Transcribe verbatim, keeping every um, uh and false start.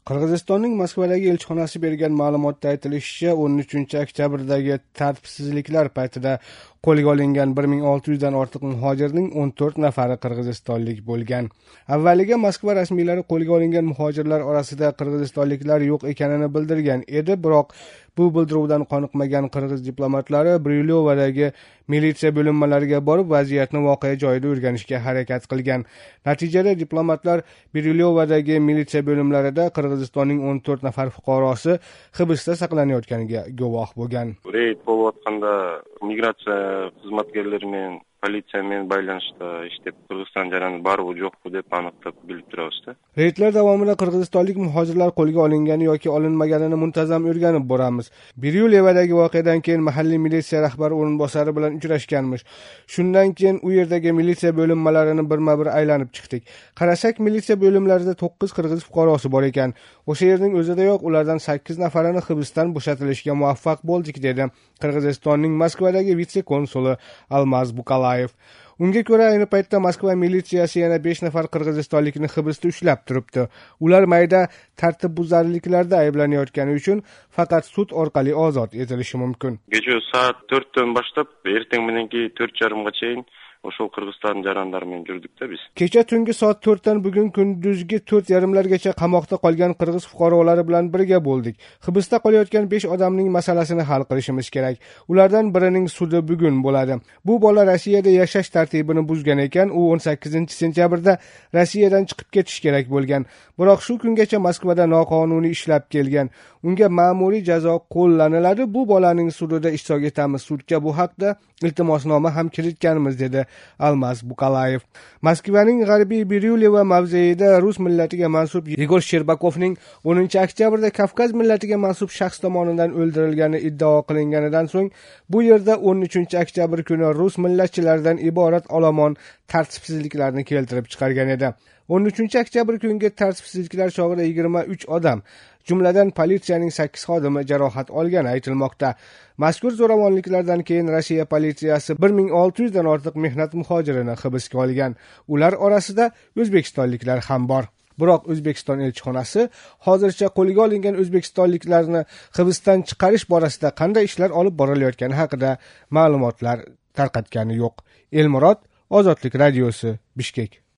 Qirg'izistonning Moskvadagi elchixonasi bergan ma'lumotda aytilishicha, o'n uchinchi oktyabrdagi tartibsizliklar paytida qo'lga olingan bir ming olti yuzdan ortiq muhojirning o'n to'rt nafari qirg'izistonlik bo'lgan. Avvaliga Moskva rasmiylari qo'lga olingan muhojirlar orasida qirg'izistonliklar yo'q ekanini bildirgan edi, biroq bu bildiruvdan qoniqmagan qirg'iz diplomatlari Bryulyovadagi militsiya bo'linmalariga borib vaziyatni voqea joyida o'rganishga harakat qilgan. Natijada diplomatlar Bryulyovadagi militsiya bo'limlarida Qirg'izistonning o'n to'rt nafar fuqarosi hibsda saqlanayotganiga guvoh bo'lgan. Reyd bo'layotganda migratsiya xizmatkorlari men politsiyaмен байланышта ishlab Qirg'iziston jarayoni bor-u yo'q-ku deb aniqlab bilib turibdi. Reydlar davomida qirg'izistonlik muhojirlar qo'lga olingani yoki olinmaganini muntazam o'rganib boramiz. Bryulyovadagi voqeadan keyin mahalliy militsiya rahbari o'rinbosari bilan uchrashganmiz. Shundan keyin u yerdagi militsiya bo'linmalarini birma-bir aylanib chiqdik. Qarasak, militsiya bo'limlarida to'qqiz qirg'iz fuqarosi bor ekan. O'sha yerning o'zidayoq ulardan sakkiz nafarini hibsdan bo'shatilishga muvaffaq bo'ldik, dedi Qirg'izistonning Moskvadagi vitse-konsuli Almaz Bukalayev. Unga ko'ra, ayni paytda Moskva militsiyasi yana besh nafar qirg'izistonlikni hibsda ushlab turibdi. Ular mayda tartibbuzarliklarda ayblanayotgani uchun faqat sud orqali ozod etilishi mumkin. Kecha soat to'rtdan boshlab ertang meniki to'rt yarimgacha o'sha Qirg'iziston jarayonlaridan yurdik-da biz. Kecha tungi soat to'rtdan bugun kunduzgi to'rt yarimlargacha qamoqda qolgan qirg'iz fuqarolari bilan birga bo'ldik. Hibsda qolayotgan besh odamning masalasini hal qilishimiz kerak. Ulardan birining sudi bugun bo'ladi. Bu bola Rossiyada yashash tartibini buzgan ekan, u o'n sakkizinchi sentyabrda Rossiyadan chiqib ketish kerak bo'lgan. Biroq shu kungacha Moskvada noqonuniy ishlab kelgan. Unga ma'muriy jazo qo'llaniladi. Bu bolaning sudida ishtirok etamiz. Sudga bu haqda iltimosnoma ham kiritganmiz, dedi Almaz Bukalayev. Moskvaning g'arbiy Bryulyova mavzeida rus millatiga mansub Igor Sherbakovning o'ninchi oktyabrda Kavkaz millatiga mansub shaxs tomonidan o'ldirilgani iddao qilinganidan so'ng bu yerda o'n uchinchi oktyabr kuni rus millatchilaridan iborat olomon tartibsizliklarni keltirib chiqargan edi. o'n uchinchi oktyabr kungi tartibsizliklar chog'ida yigirma uch odam, jumladan politsiyaning sakkiz xodimi jarohat olgani aytilmoqda. Mazkur zo'ravonliklardan keyin Rossiya politsiyasi bir ming olti yuzdan ortiq mehnat muhojirini hibsga olgan. Ular orasida o'zbekistonliklar ham bor. Biroq O'zbekiston elchixonasi hozircha qo'lga olingan o'zbekistonliklarni hibsdan chiqarish borasida qanday ishlar olib borilayotgani haqida ma'lumotlar tarqatgani yo'q. Elmurod, Ozodlik radiosi, Bishkek.